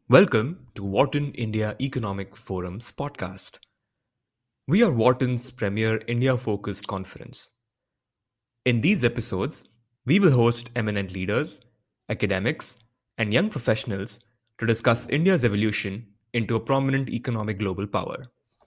Welcome to Wharton India Economic Forum's podcast. We are Wharton's premier India focused conference. In these episodes, we will host eminent leaders, academics, and young professionals to discuss India's evolution into a prominent economic global power.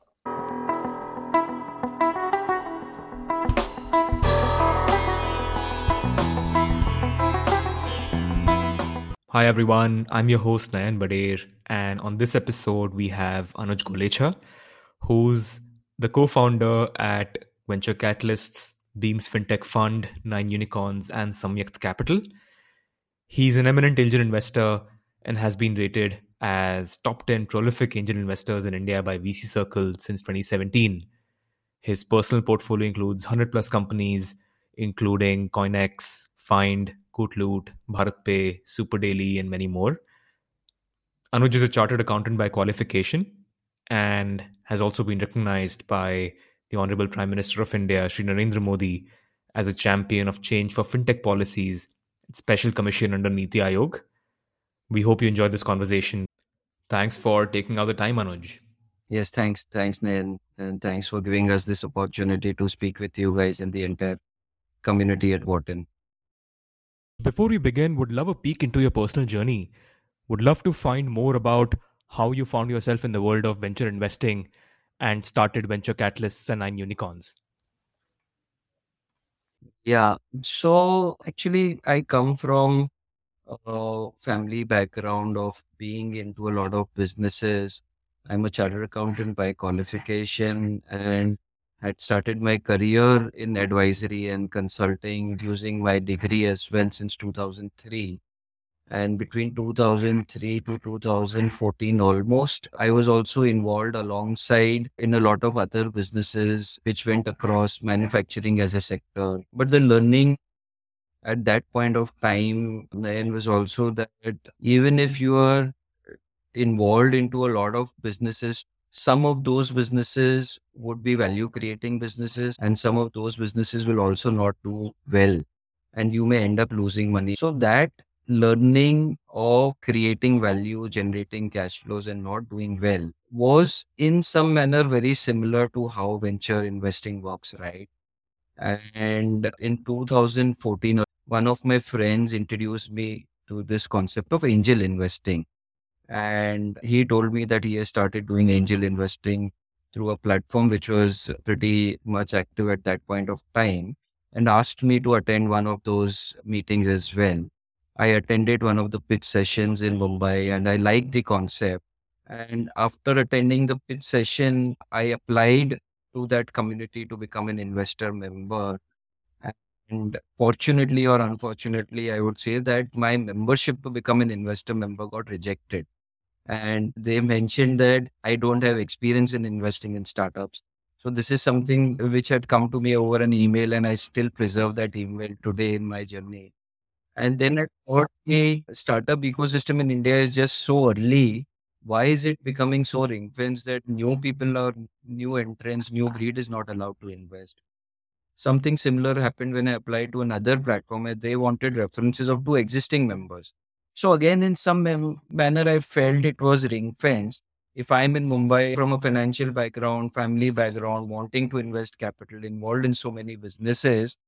Hi everyone, I'm your host Nayan Bader, and on this episode we have Anuj Golecha, who's the co-founder at Venture Catalysts, Beams FinTech Fund, Nine Unicorns, and Samyakt Capital. He's an eminent angel investor and has been rated as top 10 prolific angel investors in India by VC Circle since 2017. His personal portfolio includes 100 plus companies, including CoinX, Find, Kootloot, BharatPay, SuperDaily, and many more. Anuj is a chartered accountant by qualification and has also been recognized by the Honorable Prime Minister of India, Shri Narendra Modi, as a champion of change for fintech policies, special commission under Niti Aayog. We hope you enjoyed this conversation. Thanks for taking out the time, Anuj. Yes, thanks, Nayan, and thanks for giving us this opportunity to speak with you guys and the entire community at Wharton. Before we begin, would love a peek into your personal journey. Would love to find more about how you found yourself in the world of venture investing and started Venture Catalysts and Nine Unicorns. Yeah, so actually, I come from a family background of being into a lot of businesses. I'm a chartered accountant by qualification and had started my career in advisory and consulting using my degree as well since 2003. And between 2003 to 2014 almost, I was also involved alongside in a lot of other businesses which went across manufacturing as a sector. But the learning at that point of time, Nayan, was also that even if you are involved into a lot of businesses, some of those businesses would be value creating businesses and some of those businesses will also not do well and you may end up losing money. So that learning of creating value, generating cash flows and not doing well was in some manner very similar to how venture investing works, right? And in 2014, one of my friends introduced me to this concept of angel investing. And he told me that he has started doing angel investing through a platform which was pretty much active at that point of time and asked me to attend one of those meetings as well. I attended one of the pitch sessions in Mumbai and I liked the concept. And after attending the pitch session, I applied to that community to become an investor member. And fortunately or unfortunately, I would say that my membership to become an investor member got rejected and they mentioned that I don't have experience in investing in startups. So this is something which had come to me over an email and I still preserve that email today in my journey. And then I thought the startup ecosystem in India is just so early. Why is it becoming so ring fenced that new people or new entrants, new breed is not allowed to invest? Something similar happened when I applied to another platform and they wanted references of two existing members. So again, in some manner, I felt it was ring fenced. If I'm in Mumbai from a financial background, family background, wanting to invest capital, involved in so many businesses,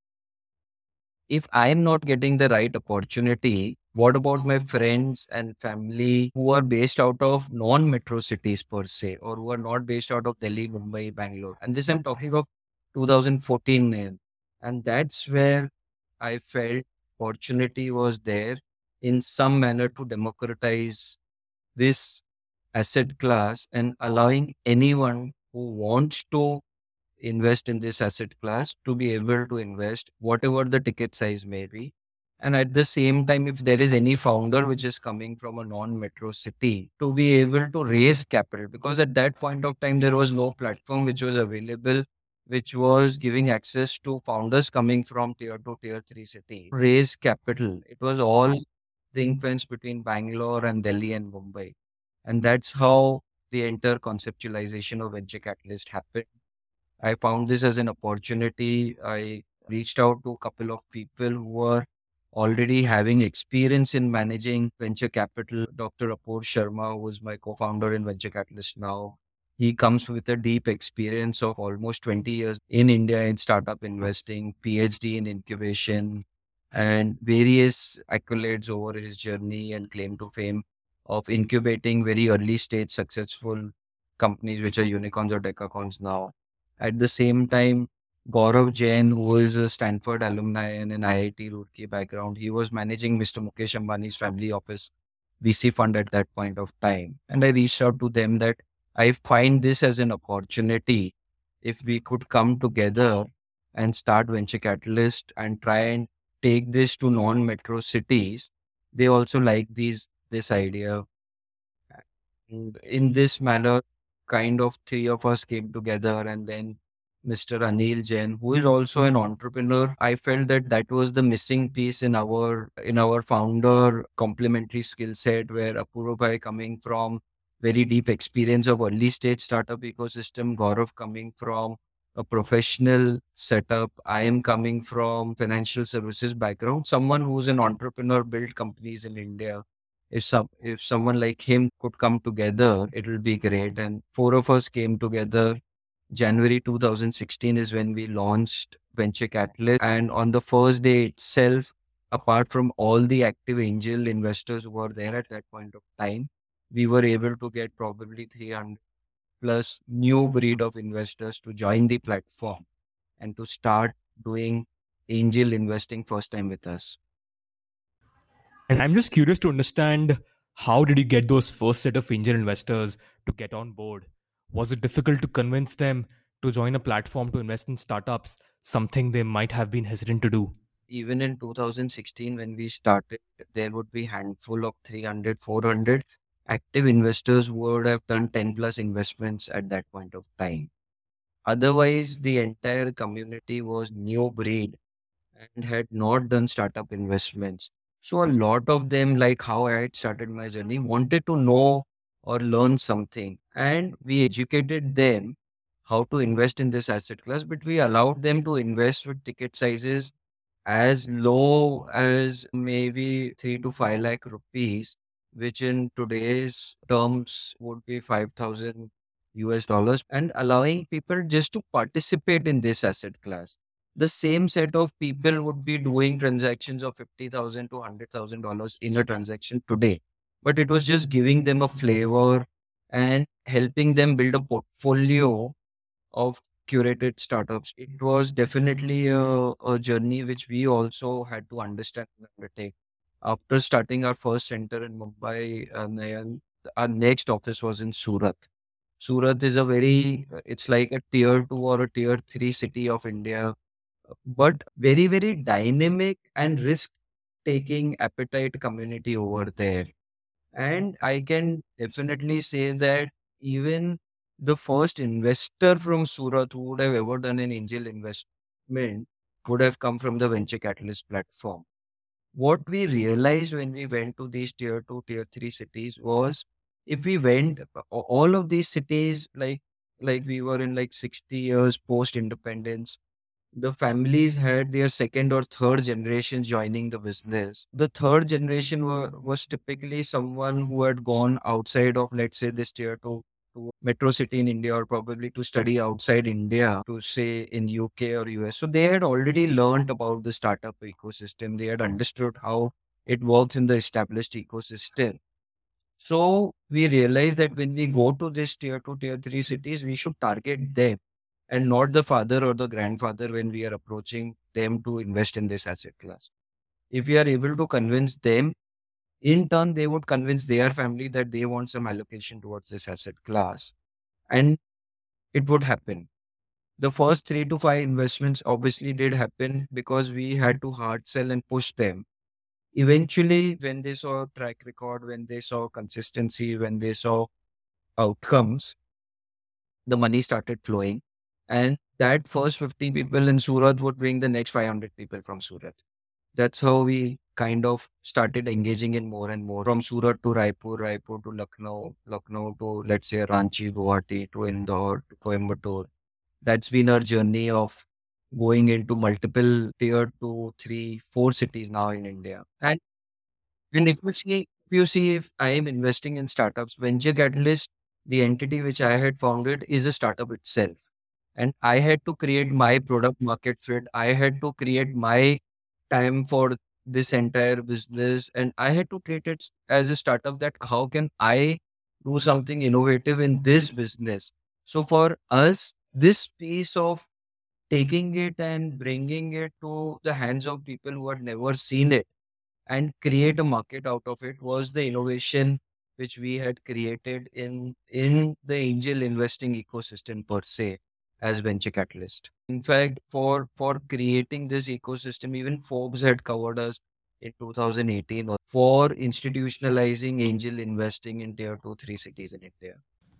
if I'm not getting the right opportunity, what about my friends and family who are based out of non-metro cities per se, or who are not based out of Delhi, Mumbai, Bangalore? And this I'm talking of 2014. And that's where I felt opportunity was there in some manner to democratize this asset class and allowing anyone who wants to invest in this asset class to be able to invest whatever the ticket size may be. And at the same time, if there is any founder which is coming from a non-metro city to be able to raise capital, because at that point of time, there was no platform which was available, which was giving access to founders coming from tier 2, tier 3 city. Raise capital. It was all ring fence between Bangalore and Delhi and Mumbai. And that's how the entire conceptualization of venture catalyst happened. I found this as an opportunity. I reached out to a couple of people who were already having experience in managing venture capital. Dr. Apoor Sharma, who is my co-founder in Venture Catalyst now, he comes with a deep experience of almost 20 years in India in startup investing, PhD in incubation, and various accolades over his journey and claim to fame of incubating very early stage successful companies which are unicorns or decacorns now. At the same time, Gaurav Jain, who is a Stanford alumni and an IIT Roorkee background, he was managing Mr. Mukesh Ambani's family office VC fund at that point of time. And I reached out to them that I find this as an opportunity if we could come together and start Venture Catalyst and try and take this to non-metro cities. They also like this idea. And in this manner, kind of three of us came together, and then Mr. Anil Jain, who is also an entrepreneur. I felt that that was the missing piece in our founder complementary skill set, where Apurva Bhai coming from very deep experience of early stage startup ecosystem, Gaurav coming from a professional setup. I am coming from financial services background, someone who's an entrepreneur, built companies in India. If someone like him could come together, it will be great. And four of us came together. January 2016 is when we launched Venture Catalyst. And on the first day itself, apart from all the active angel investors who were there at that point of time, we were able to get probably 300 plus new breed of investors to join the platform and to start doing angel investing first time with us. And I'm just curious to understand, how did you get those first set of angel investors to get on board? Was it difficult to convince them to join a platform to invest in startups, something they might have been hesitant to do? Even in 2016, when we started, there would be handful of 300, 400 active investors who would have done 10 plus investments at that point of time. Otherwise, the entire community was new breed and had not done startup investments. So a lot of them, like how I had started my journey, wanted to know or learn something. And we educated them how to invest in this asset class, but we allowed them to invest with ticket sizes as low as maybe 3 to 5 lakh rupees, which in today's terms would be 5,000 US dollars, and allowing people just to participate in this asset class. The same set of people would be doing transactions of 50,000 to $100,000 in a transaction today, but it was just giving them a flavor and helping them build a portfolio of curated startups. It was definitely a journey which we also had to understand and undertake. After starting our first center in Mumbai, Nayan, our next office was in Surat. Surat is it's like a tier two or a tier three city of India, but very, very dynamic and risk taking appetite community over there. And I can definitely say that even the first investor from Surat who would have ever done an angel investment would have come from the Venture Catalyst platform. What we realized when we went to these tier two, tier three cities was, if we went all of these cities, like we were in like 60 years post independence, the families had their second or third generation joining the business. The third generation was typically someone who had gone outside of, let's say, this tier two to metro city in India, or probably to study outside India, to say in UK or US. So they had already learned about the startup ecosystem. They had understood how it works in the established ecosystem. So we realized that when we go to this tier two, tier three cities, we should target them and not the father or the grandfather when we are approaching them to invest in this asset class. If we are able to convince them, in turn, they would convince their family that they want some allocation towards this asset class, and it would happen. The first 3 to 5 investments obviously did happen because we had to hard sell and push them. Eventually, when they saw track record, when they saw consistency, when they saw outcomes, the money started flowing. And that first 50 people in Surat would bring the next 500 people from Surat. That's how we kind of started engaging in more and more, from Surat to Raipur, Raipur to Lucknow, Lucknow to, let's say, Ranchi, Guwahati to Indore to Coimbatore. That's been our journey of going into multiple tier 2, 3, 4 cities now in India. And if I am investing in startups, Venture Catalyst, the entity which I had founded, is a startup itself. And I had to create my product market fit. I had to create my time for this entire business. And I had to treat it as a startup, that how can I do something innovative in this business? So for us, this piece of taking it and bringing it to the hands of people who had never seen it and create a market out of it was the innovation which we had created in the angel investing ecosystem per se as Venture Catalyst. In fact, for creating this ecosystem, even Forbes had covered us in 2018 for institutionalizing angel investing in tier 2 3 cities in India.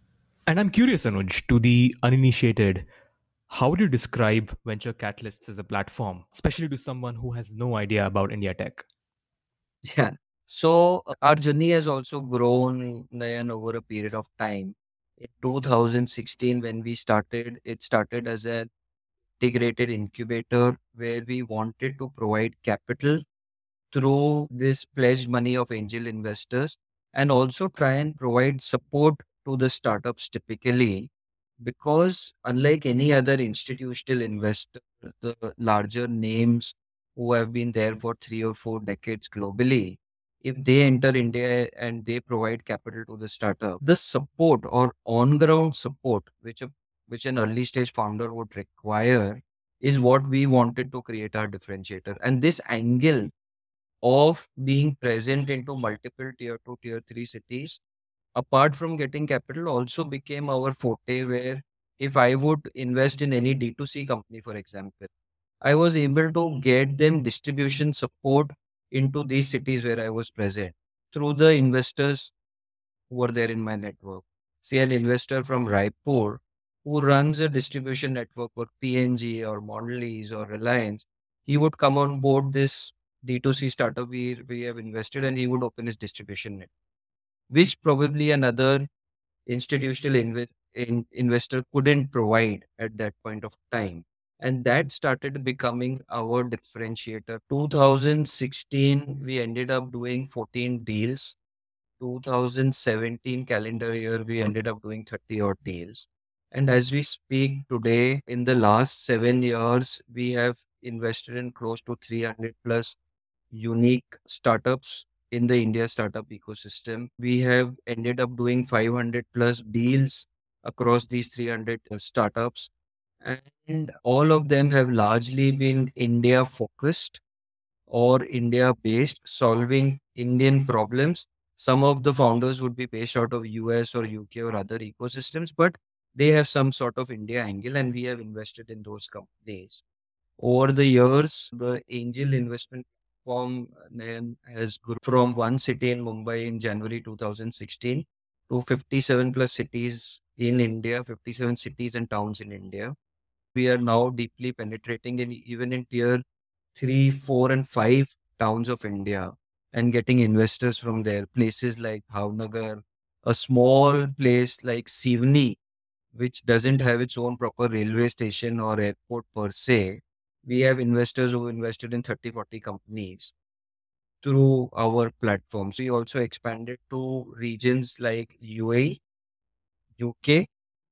And I'm curious, Anuj, to the uninitiated, how would you describe Venture Catalysts as a platform, especially to someone who has no idea about India tech? Yeah. So our journey has also grown, Nayan, over a period of time. In 2016, when we started, it started as an integrated incubator where we wanted to provide capital through this pledged money of angel investors and also try and provide support to the startups typically, because unlike any other institutional investor, the larger names who have been there for 3 or 4 decades globally, if they enter India and they provide capital to the startup, the support or on ground support which an early stage founder would require is what we wanted to create our differentiator. And this angle of being present into multiple tier 2, tier 3 cities, apart from getting capital, also became our forte, where if I would invest in any D2C company, for example, I was able to get them distribution support into these cities where I was present through the investors who were there in my network. See, an investor from Raipur who runs a distribution network for PNG or Mondelez or Reliance, he would come on board this D2C startup we have invested, and he would open his distribution network, which probably another investor couldn't provide at that point of time. And that started becoming our differentiator. 2016, we ended up doing 14 deals. 2017 calendar year, we ended up doing 30 odd deals. And as we speak today, in the last 7 years, we have invested in close to 300 plus unique startups in the India startup ecosystem. We have ended up doing 500 plus deals across these 300 startups. And all of them have largely been India focused or India based, solving Indian problems. Some of the founders would be based out of US or UK or other ecosystems, but they have some sort of India angle, and we have invested in those companies. Over the years, the angel investment platform then has grown from one city in Mumbai in January 2016 to 57 plus cities in India, 57 cities and towns in India. We are now deeply penetrating in even in tier 3, 4, and 5 towns of India and getting investors from there. Places like Bhavnagar, a small place like Sivni, which doesn't have its own proper railway station or airport per se. We have investors who invested in 30, 40 companies through our platforms. We also expanded to regions like UAE, UK,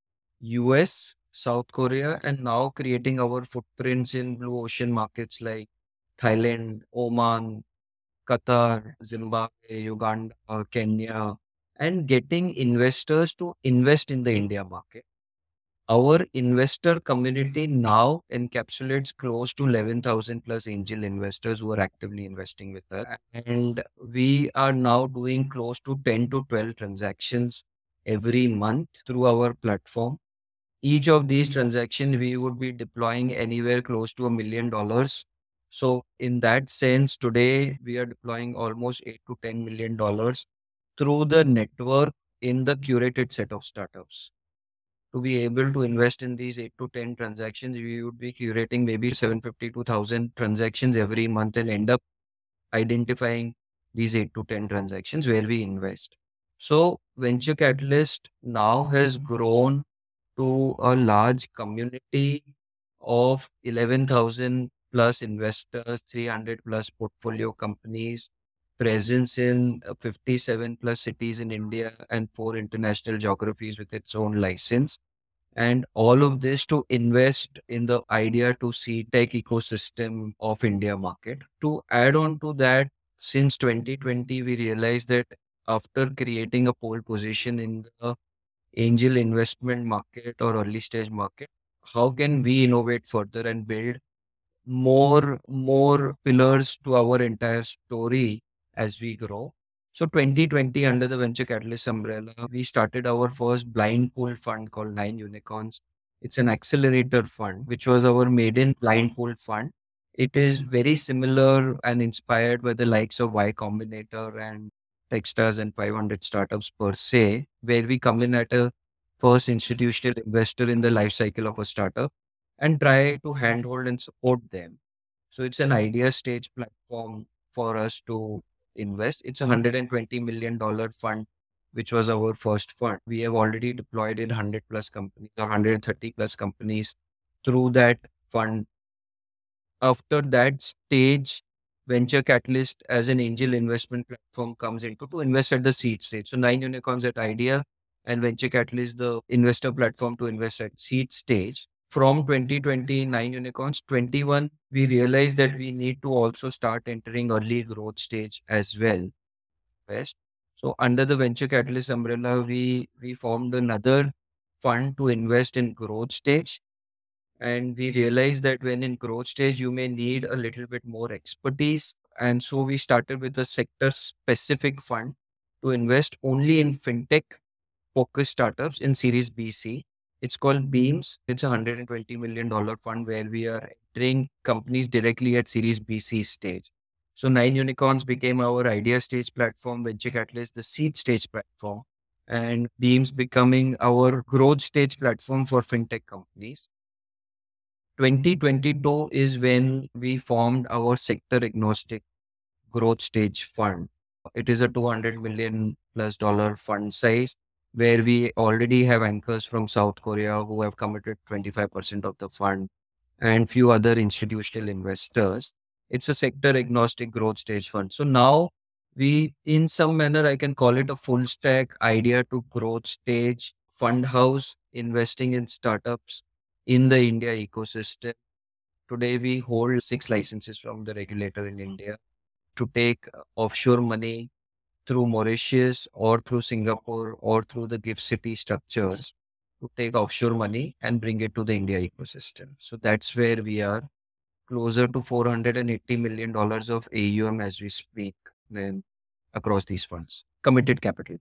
US, South Korea, and now creating our footprints in blue ocean markets like Thailand, Oman, Qatar, Zimbabwe, Uganda, Kenya, and getting investors to invest in the India market. Our investor community now encapsulates close to 11,000 plus angel investors who are actively investing with us. And we are now doing close to 10 to 12 transactions every month through our platform. Each of these transactions, we would be deploying anywhere close to $1 million. So in that sense, today we are deploying almost $8 to $10 million through the network in the curated set of startups. To be able to invest in these 8 to 10 transactions, we would be curating maybe 750 to 1000 transactions every month and end up identifying these 8 to 10 transactions where we invest. So Venture Catalyst now has grown to a large community of 11,000 plus investors, 300 plus portfolio companies, presence in 57 plus cities in India and four international geographies with its own license. And all of this to invest in the idea to see tech ecosystem of India market. To add on to that, since 2020, we realized that after creating a pole position in the angel investment market or early stage market, how can we innovate further and build more pillars to our entire story as we grow? So 2020, under the venture catalyst umbrella, we started our first blind pool fund called Nine Unicorns. It's an accelerator fund, which was our maiden blind pool fund. It is very similar and inspired by the likes of Y Combinator and Techstars and 500 startups per se, where we come in at a first institutional investor in the life cycle of a startup and try to handhold and support them. So it's an idea stage platform for us to invest. It's $120 million fund, which was our first fund. We have already deployed in 100 plus companies or 130 plus companies through that fund. After that stage, Venture Catalyst as an angel investment platform comes into to invest at the seed stage. So Nine Unicorns at idea and Venture Catalyst, the investor platform to invest at seed stage. From 2029 unicorns, 21, we realized that we need to also start entering early growth stage as well. Best. So under the Venture Catalyst umbrella, we formed another fund to invest in growth stage, and we realized that when in growth stage, you may need a little bit more expertise. And so we started with a sector specific fund to invest only in fintech focused startups in Series BC. It's called Beams. It's a $120 million fund where we are entering companies directly at Series BC stage. So Nine Unicorns became our idea stage platform, Venture Catalyst, the seed stage platform, and Beams becoming our growth stage platform for fintech companies. 2022 is when we formed our sector agnostic growth stage fund. It is a 200 million plus dollar fund size where we already have anchors from South Korea who have committed 25% of the fund and few other institutional investors. It's a sector agnostic growth stage fund. So now we, in some manner, I can call it a full stack idea to growth stage fund house investing in startups in the India ecosystem. Today, we hold six licenses from the regulator in India to take offshore money through Mauritius or through Singapore or through the gift city structures to take offshore money and bring it to the India ecosystem. So that's where we are, closer to $480 million of AUM as we speak, then across these funds, committed capital.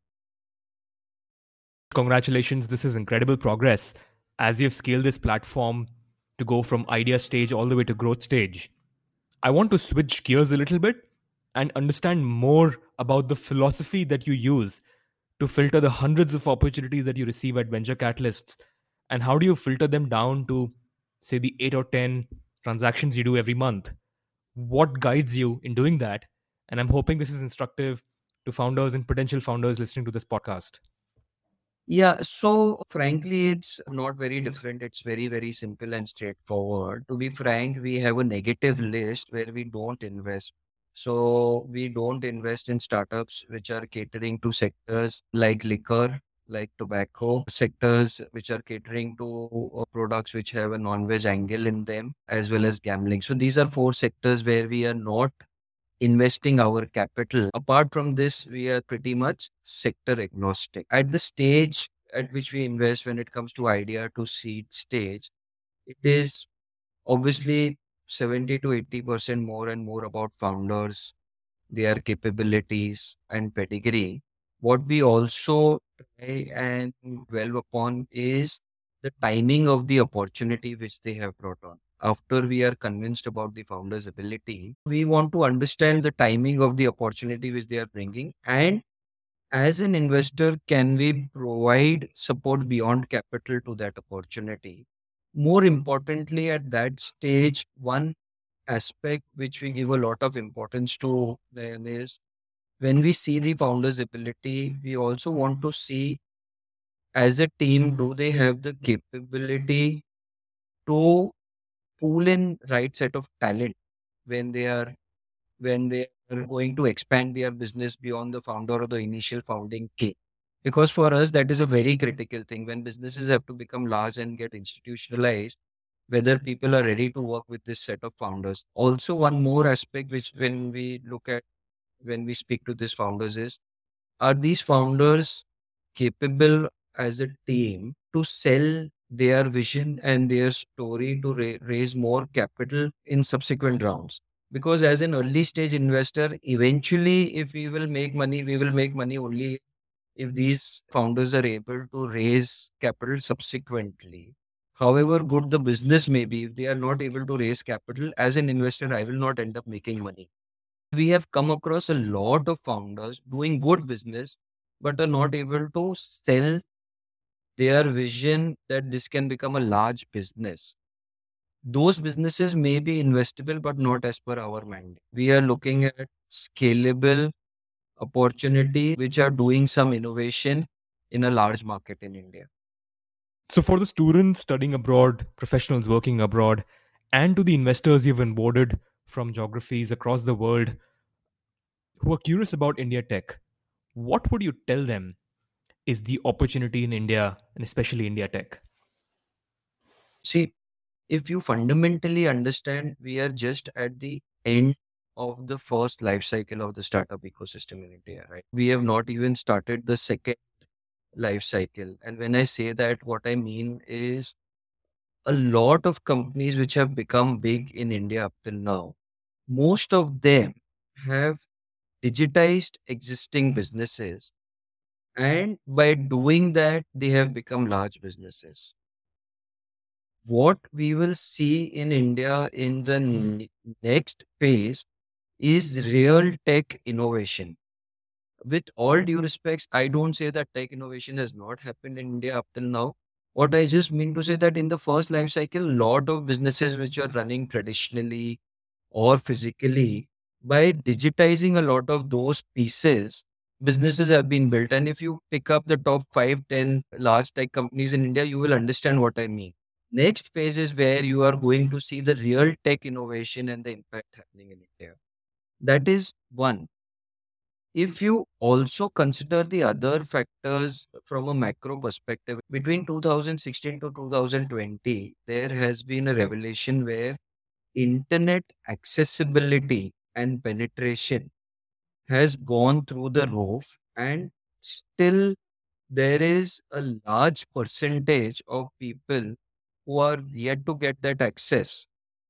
Congratulations, this is incredible progress as you've scaled this platform to go from idea stage all the way to growth stage. I want to switch gears a little bit and understand more about the philosophy that you use to filter the hundreds of opportunities that you receive at venture catalysts, and how do you filter them down to, say, the 8 or 10 transactions you do every month. What guides you in doing that? And I'm hoping this is instructive to founders and potential founders listening to this podcast. Yeah, so frankly, it's not very different. It's very, very simple and straightforward. To be frank, we have a negative list where we don't invest. So we don't invest in startups which are catering to sectors like liquor, like tobacco, sectors which are catering to products which have a non-veg angle in them, as well as gambling. So these are four sectors where we are not investing our capital. Apart from this, we are pretty much sector agnostic. At the stage at which we invest, when it comes to idea to seed stage, it is obviously 70 to 80% more and more about founders, their capabilities and pedigree. What we also try and dwell upon is the timing of the opportunity which they have brought on. After we are convinced about the founder's ability, we want to understand the timing of the opportunity which they are bringing. And as an investor, can we provide support beyond capital to that opportunity? More importantly, at that stage, one aspect which we give a lot of importance to then is when we see the founder's ability, we also want to see as a team, do they have the capability to pull in right set of talent when they are going to expand their business beyond the founder or the initial founding team. Because for us, that is a very critical thing. When businesses have to become large and get institutionalized, whether people are ready to work with this set of founders. Also, one more aspect which when we look at when we speak to these founders is, are these founders capable as a team to sell their vision and their story to raise more capital in subsequent rounds? Because as an early stage investor, eventually, if we will make money, we will make money only if these founders are able to raise capital subsequently. However good the business may be, if they are not able to raise capital, as an investor, I will not end up making money. We have come across a lot of founders doing good business, but are not able to sell their vision that this can become a large business. Those businesses may be investable, but not as per our mandate. We are looking at scalable opportunity which are doing some innovation in a large market in India. So, for the students studying abroad, professionals working abroad, and to the investors you've onboarded from geographies across the world who are curious about India tech, what would you tell them is the opportunity in India and especially India tech? See, if you fundamentally understand, we are just at the end of the first life cycle of the startup ecosystem in India, right? We have not even started the second life cycle. And when I say that, what I mean is a lot of companies which have become big in India up till now, most of them have digitized existing businesses. And by doing that, they have become large businesses. What we will see in India in the next phase is real tech innovation. With all due respects, I don't say that tech innovation has not happened in India up till now. What I just mean to say that in the first life cycle, lot of businesses which are running traditionally or physically, by digitizing a lot of those pieces, businesses have been built. And if you pick up the top 5, 10 large tech companies in India, you will understand what I mean. Next phase is where you are going to see the real tech innovation and the impact happening in India. That is one. If you also consider the other factors from a macro perspective, between 2016 to 2020, there has been a revelation where internet accessibility and penetration has gone through the roof, and still there is a large percentage of people who are yet to get that access.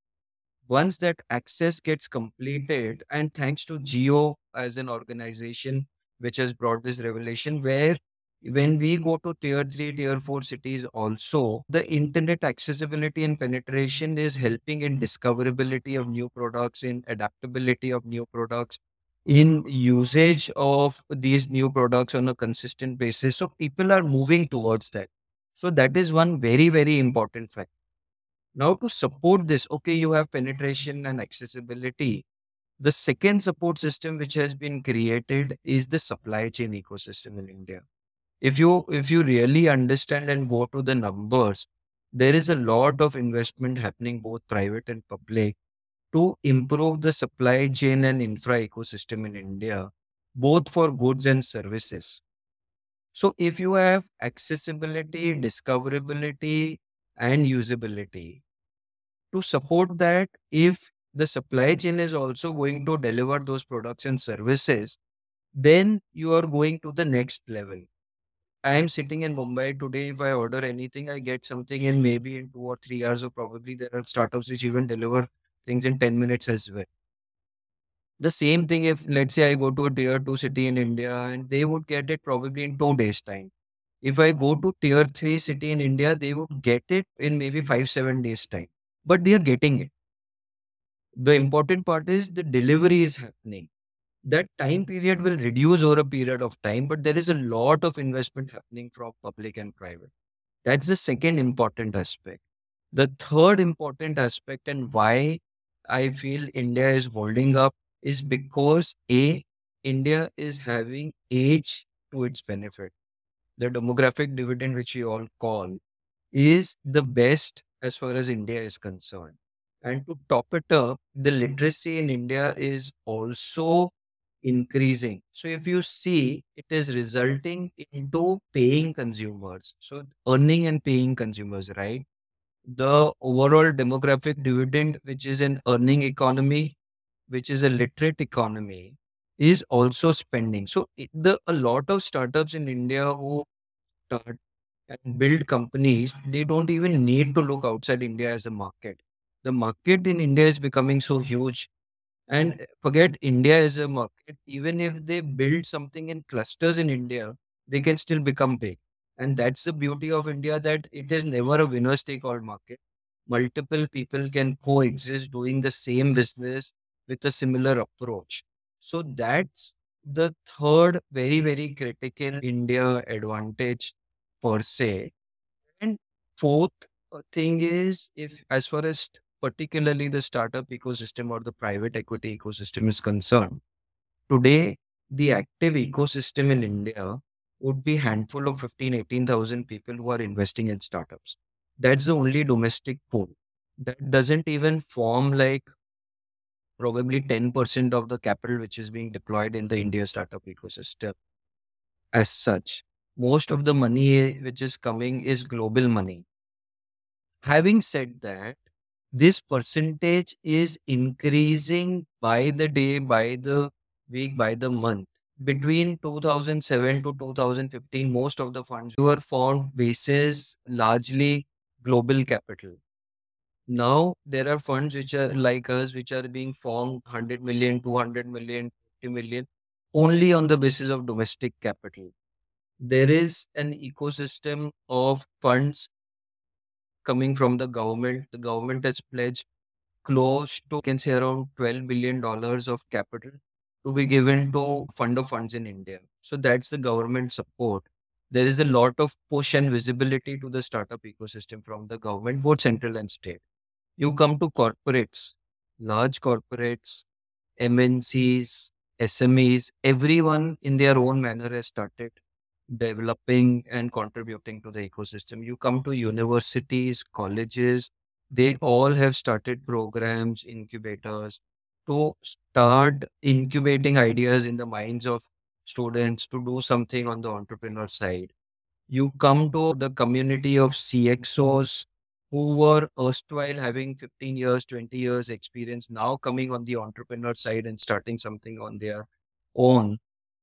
Once that access gets completed, and thanks to Geo as an organization which has brought this revelation, where when we go to tier 3, tier 4 cities, also the internet accessibility and penetration is helping in discoverability of new products, in adaptability of new products, in usage of these new products on a consistent basis. So people are moving towards that. So that is one very, very important fact. Now, to support this, okay, you have penetration and accessibility. The second support system which has been created is the supply chain ecosystem in India. If you really understand and go to the numbers, there is a lot of investment happening, both private and public, to improve the supply chain and infra ecosystem in India, both for goods and services. So if you have accessibility, discoverability, and usability, to support that, if the supply chain is also going to deliver those products and services, then you are going to the next level. I am sitting in Mumbai today. If I order anything, I get something in maybe in 2 or 3 hours, or probably there are startups which even deliver things in 10 minutes as well. The same thing if, let's say, I go to a tier 2 city in India and they would get it probably in 2 days' time. If I go to tier 3 city in India, they would get it in maybe 5, 7 days' time. But they are getting it. The important part is the delivery is happening. That time period will reduce over a period of time, but there is a lot of investment happening from public and private. That's the second important aspect. The third important aspect, and why I feel India is holding up, is because India is having age to its benefit. The demographic dividend, which we all call, is the best as far as India is concerned. And to top it up, the literacy in India is also increasing. So if you see, it is resulting into paying consumers. So earning and paying consumers, right? The overall demographic dividend, which is an earning economy, which is a literate economy, is also spending. So a lot of startups in India who start and build companies, they don't even need to look outside India as a market. The market in India is becoming so huge. And forget India as a market, even if they build something in clusters in India, they can still become big. And that's the beauty of India, that it is never a winner take all market. Multiple people can coexist doing the same business with a similar approach. So that's the third very, very critical India advantage per se. And fourth thing is, if as far as particularly the startup ecosystem or the private equity ecosystem is concerned, today the active ecosystem in India would be handful of 15, 18,000 people who are investing in startups. That's the only domestic pool. That doesn't even form like probably 10% of the capital which is being deployed in the India startup ecosystem as such. Most of the money which is coming is global money. Having said that, this percentage is increasing by the day, by the week, by the month. Between 2007 to 2015, most of the funds were formed basis largely global capital. Now there are funds which are like us, which are being formed 100 million, 200 million, 50 million, only on the basis of domestic capital. There is an ecosystem of funds coming from the government. The government has pledged close to, can say, around $12 billion of capital to be given to fund of funds in India. So that's the government support. There is a lot of push and visibility to the startup ecosystem from the government, both central and state. You come to corporates, large corporates, MNCs, SMEs, everyone in their own manner has started developing and contributing to the ecosystem. You come to universities, colleges, they all have started programs, incubators to start incubating ideas in the minds of students to do something on the entrepreneur side. You come to the community of CXOs who were erstwhile having 15 years, 20 years experience, now coming on the entrepreneur side and starting something on their own.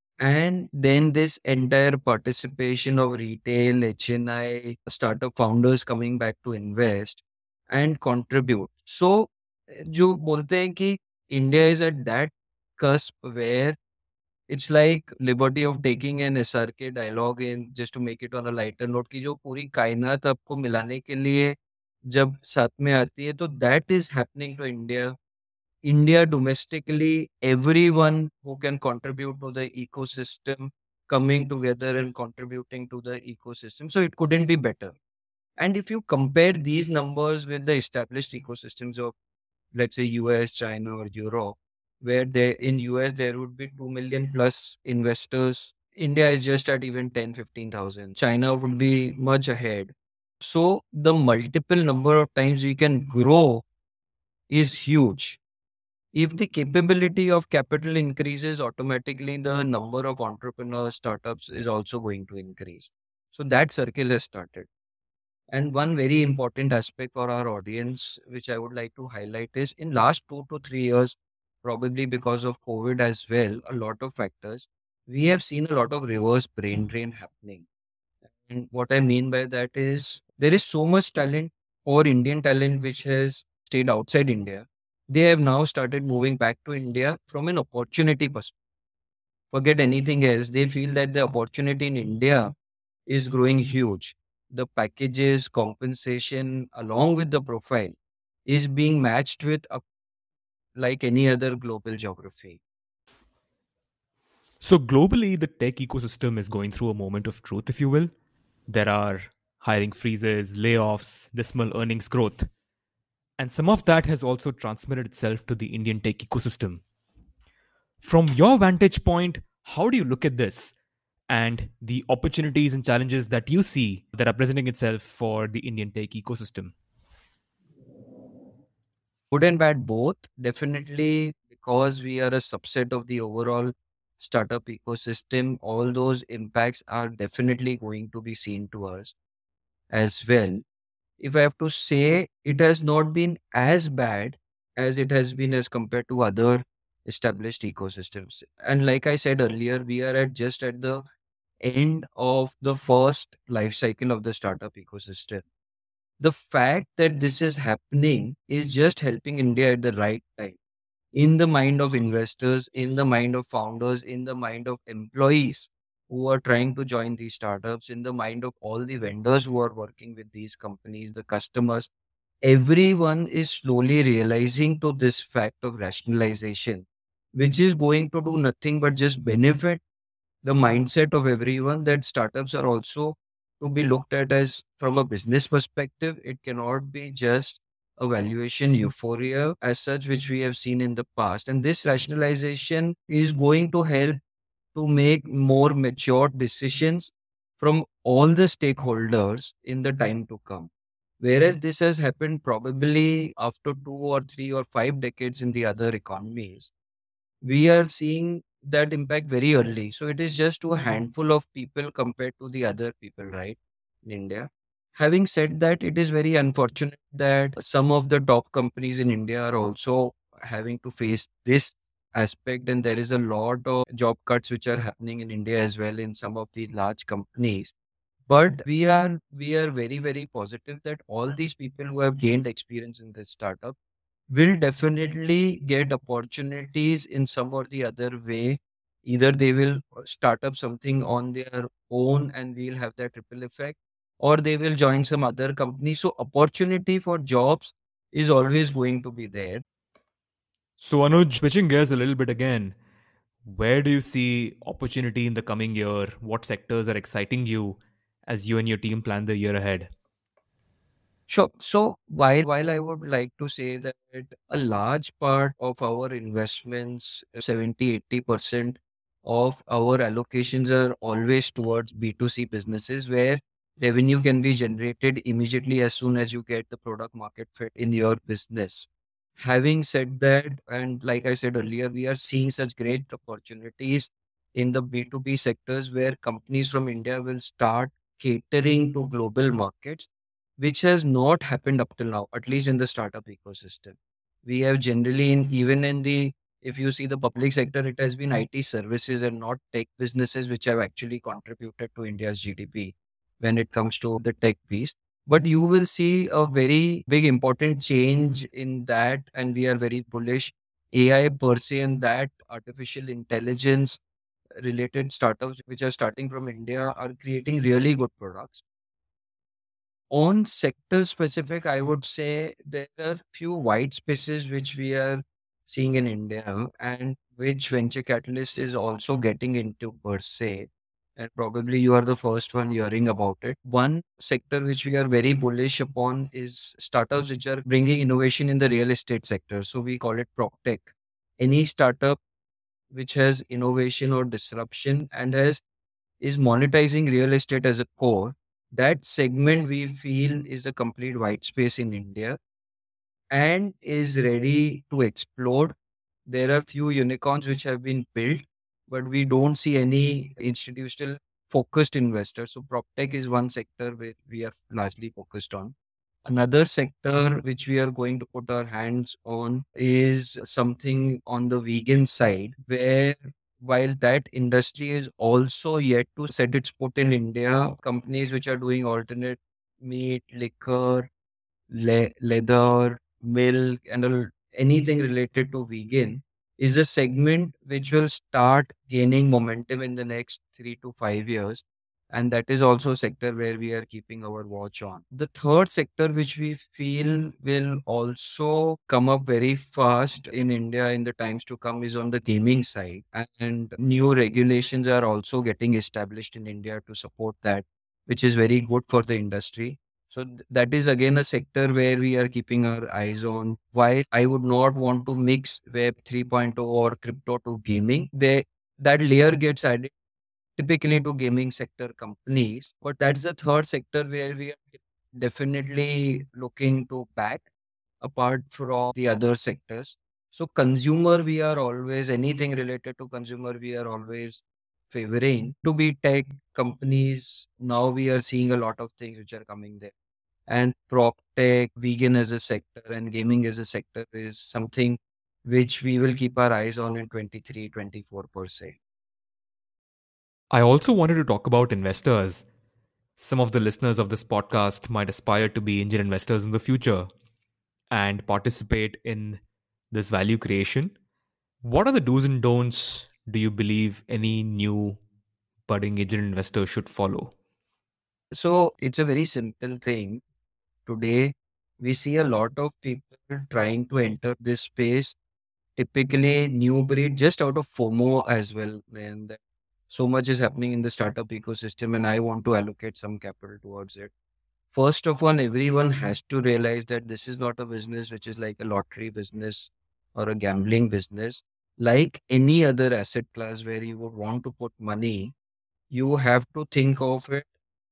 And then this entire participation of retail, HNI, startup founders coming back to invest and contribute. So, जो बोलते हैं कि India is at that cusp where it's like liberty of taking an SRK dialogue in just to make it on a lighter note कि जो पूरी कायनात आपको मिलाने के लिए जब साथ में आती है तो that is happening to India. India domestically, everyone who can contribute to the ecosystem coming together and contributing to the ecosystem. So it couldn't be better. And if you compare these numbers with the established ecosystems of, let's say, US, China, or Europe, where they in US there would be 2 million plus investors. India is just at even 10, 15,000. China would be much ahead. So the multiple number of times we can grow is huge. If the capability of capital increases, automatically the number of entrepreneurs, startups is also going to increase. So that circle has started. And one very important aspect for our audience, which I would like to highlight, is in last 2 to 3 years, probably because of COVID as well, a lot of factors, we have seen a lot of reverse brain drain happening. And what I mean by that is there is so much talent or Indian talent which has stayed outside India. They have now started moving back to India from an opportunity perspective. Forget anything else. They feel that the opportunity in India is growing huge. The packages, compensation, along with the profile, is being matched with like any other global geography. So, globally, the tech ecosystem is going through a moment of truth, if you will. There are hiring freezes, layoffs, dismal earnings growth. And some of that has also transmitted itself to the Indian tech ecosystem. From your vantage point, how do you look at this and the opportunities and challenges that you see that are presenting itself for the Indian tech ecosystem? Good and bad both. Definitely, because we are a subset of the overall startup ecosystem, all those impacts are definitely going to be seen to us as well. If I have to say, it has not been as bad as it has been as compared to other established ecosystems. And like I said earlier, we are at just at the end of the first life cycle of the startup ecosystem. The fact that this is happening is just helping India at the right time. In the mind of investors, in the mind of founders, in the mind of employees who are trying to join these startups, in the mind of all the vendors who are working with these companies, the customers, everyone is slowly realizing to this fact of rationalization, which is going to do nothing but just benefit the mindset of everyone, that startups are also to be looked at as from a business perspective. It cannot be just a valuation euphoria as such, which we have seen in the past. And this rationalization is going to help to make more mature decisions from all the stakeholders in the time to come. Whereas this has happened probably after 2 or 3 or 5 decades in the other economies, we are seeing that impact very early. So it is just to a handful of people compared to the other people, right, in India. Having said that, it is very unfortunate that some of the top companies in India are also having to face this aspect, and there is a lot of job cuts which are happening in India as well in some of the large companies. But we are very positive that all these people who have gained experience in this startup will definitely get opportunities in some or the other way. Either they will start up something on their own and we'll have that ripple effect, or they will join some other company. So opportunity for jobs is always going to be there. So, Anuj, switching gears a little bit again, where do you see opportunity in the coming year? What sectors are exciting you as you and your team plan the year ahead? Sure. So while I would like to say that a large part of our investments, 70-80% of our allocations are always towards B2C businesses where revenue can be generated immediately as soon as you get the product market fit in your business. Having said that, and like I said earlier, we are seeing such great opportunities in the B2B sectors where companies from India will start catering to global markets, which has not happened up till now, at least in the startup ecosystem. We have generally, even in the, if you see the public sector, it has been IT services and not tech businesses which have actually contributed to India's GDP when it comes to the tech piece. But you will see a very big important change in that, and we are very bullish. AI per se and that artificial intelligence related startups which are starting from India are creating really good products. On sector specific, I would say there are few white spaces which we are seeing in India and which venture catalyst is also getting into per se. And probably you are the first one hearing about it. One sector which we are very bullish upon is startups which are bringing innovation in the real estate sector. So we call it PropTech. Any startup which has innovation or disruption and is monetizing real estate as a core, that segment we feel is a complete white space in India and is ready to explode. There are few unicorns which have been built, but we don't see any institutional focused investors. So PropTech is one sector where we are largely focused on. Another sector which we are going to put our hands on is something on the vegan side, where while that industry is also yet to set its foot in India, companies which are doing alternate meat, liquor, leather, milk, and anything related to vegan is a segment which will start gaining momentum in the next 3 to 5 years. And that is also a sector where we are keeping our watch on. The third sector, which we feel will also come up very fast in India in the times to come, is on the gaming side. And new regulations are also getting established in India to support that, which is very good for the industry. So that is again a sector where we are keeping our eyes on. Why I would not want to mix Web 3.0 or crypto to gaming. That layer gets added typically to gaming sector companies, but that's the third sector where we are definitely looking to back. apart from the other sectors. So consumer, we are always anything related to consumer, we are always favoring to be tech companies. Now we are seeing a lot of things which are coming there. And prop tech, vegan as a sector, and gaming as a sector is something which we will keep our eyes on in 23, 24 per se. I also wanted to talk about investors. Some of the listeners of this podcast might aspire to be angel investors in the future and participate in this value creation. What are the do's and don'ts do you believe any new budding angel investor should follow? So it's a very simple thing. Today, we see a lot of people trying to enter this space, typically new breed, just out of FOMO as well. And so much is happening in the startup ecosystem, and I want to allocate some capital towards it. First of all, everyone has to realize that this is not a business which is like a lottery business or a gambling business. Like any other asset class where you would want to put money, you have to think of it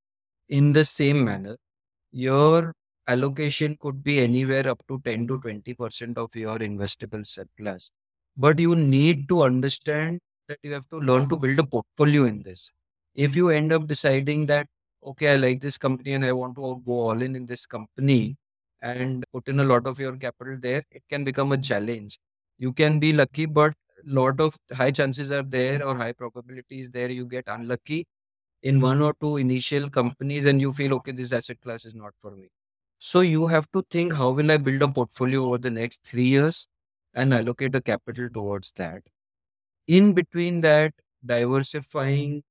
in the same manner. Your allocation could be anywhere up to 10 to 20% of your investable surplus. But you need to understand that you have to learn to build a portfolio in this. If you end up deciding that, okay, I like this company and I want to go all in this company and put in a lot of your capital there, it can become a challenge. You can be lucky, but lot of high chances are there or high probabilities there you get unlucky in one or two initial companies and you feel, okay, this asset class is not for me. So you have to think, how will I build a portfolio over the next 3 years and allocate a capital towards that. In between that, diversifying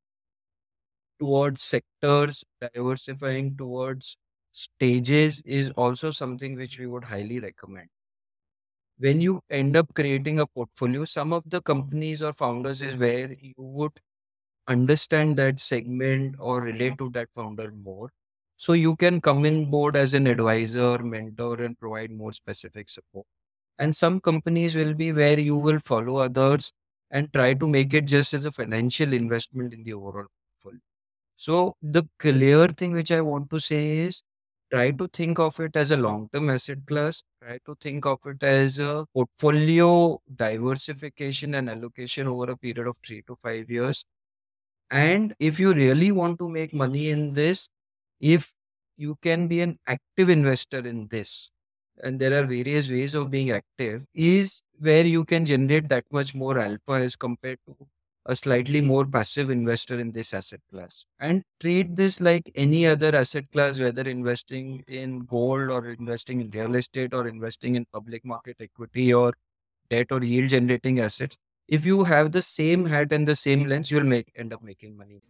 towards sectors, diversifying towards stages is also something which we would highly recommend. When you end up creating a portfolio, some of the companies or founders is where you would understand that segment or relate to that founder more. So you can come in board as an advisor, mentor, and provide more specific support. And some companies will be where you will follow others and try to make it just as a financial investment in the overall portfolio. So the clear thing which I want to say is try to think of it as a long-term asset class. Try to think of it as a portfolio diversification and allocation over a period of 3 to 5 years. And if you really want to make money in this, if you can be an active investor in this, and there are various ways of being active, is where you can generate that much more alpha as compared to a slightly more passive investor in this asset class. And treat this like any other asset class, whether investing in gold or investing in real estate or investing in public market equity or debt or yield generating assets. If you have the same hat and the same lens, you'll end up making money.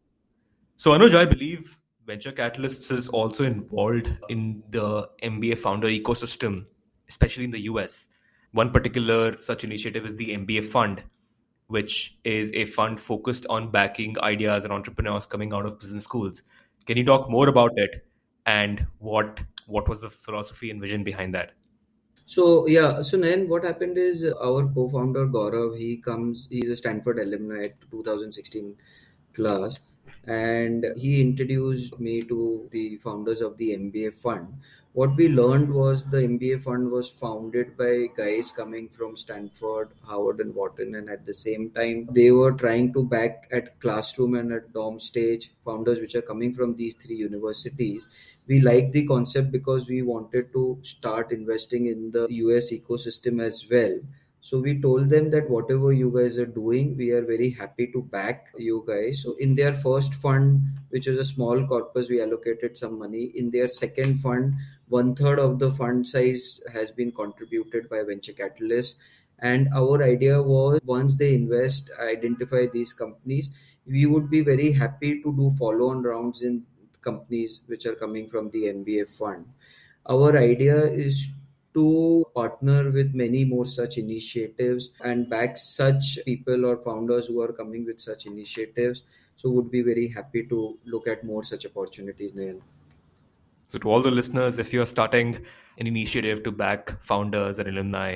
So, Anuj, I believe Venture Catalysts is also involved in the MBA founder ecosystem, especially in the US. One particular such initiative is the MBA Fund, which is a fund focused on backing ideas and entrepreneurs coming out of business schools. Can you talk more about it and what was the philosophy and vision behind that? So yeah, so then what happened is our co-founder Gaurav, he's a Stanford alumni at 2016 class, and he introduced me to the founders of the MBA fund. What we learned was the MBA fund was founded by guys coming from Stanford, Harvard, and Wharton, and at the same time, they were trying to back at classroom and at dorm stage founders which are coming from these three universities. We liked the concept because we wanted to start investing in the US ecosystem as well. So we told them that whatever you guys are doing, we are very happy to back you guys. So in their first fund, which was a small corpus, we allocated some money. In their second fund, one third of the fund size has been contributed by venture capitalists. And our idea was once they invest, identify these companies, we would be very happy to do follow on rounds in companies which are coming from the MBA fund. Our idea is to partner with many more such initiatives and back such people or founders who are coming with such initiatives. So would be very happy to look at more such opportunities, Nayan. So, to all the listeners, if you're starting an initiative to back founders and alumni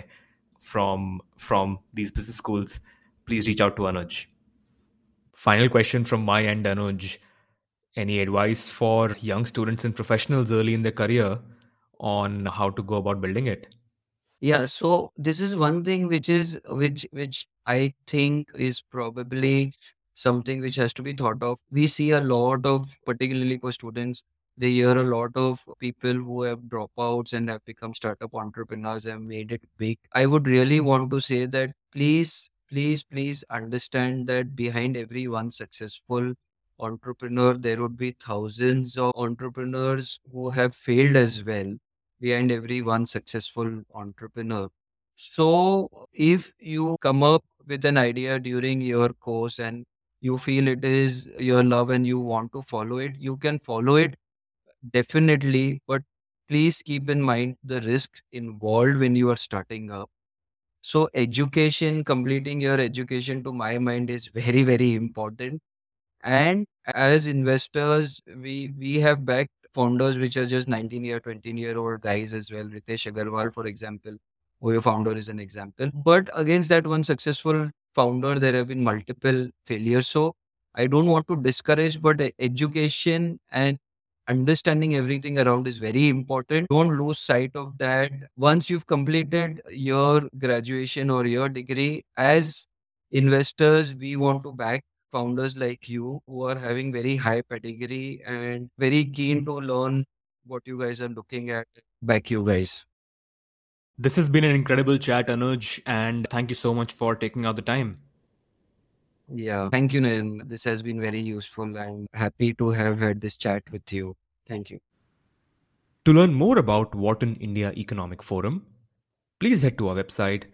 from these business schools, please reach out to Anuj. Final question from my end, Anuj. Any advice for young students and professionals early in their career on how to go about building it? Yeah, so this is one thing which I think is probably something which has to be thought of. We see a lot of, particularly for students, they hear a lot of people who have dropouts and have become startup entrepreneurs and made it big. I would really want to say that please understand that behind every one successful entrepreneur, there would be thousands of entrepreneurs who have failed as well behind every one successful entrepreneur. So, if you come up with an idea during your course and you feel it is your love and you want to follow it, you can follow it definitely. But please keep in mind the risks involved when you are starting up. So, education, completing your education, to my mind, is very important. And as investors, we have backed founders which are just 19-year, 20-year-old guys as well. Ritesh Agarwal, for example, who your founder is an example. But against that one successful founder, there have been multiple failures. So I don't want to discourage, but education and understanding everything around is very important. Don't lose sight of that. Once you've completed your graduation or your degree, as investors, we want to back founders like you who are having very high pedigree and very keen to learn what you guys are looking at. Back you guys. This has been an incredible chat, Anuj, and thank you so much for taking out the time. Yeah. Thank you, Nayan. This has been very useful. I'm happy to have had this chat with you. Thank you. To learn more about Wharton India Economic Forum, please head to our website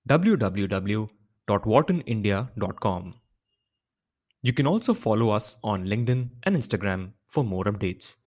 www.whartonindia.com. You can also follow us on LinkedIn and Instagram for more updates.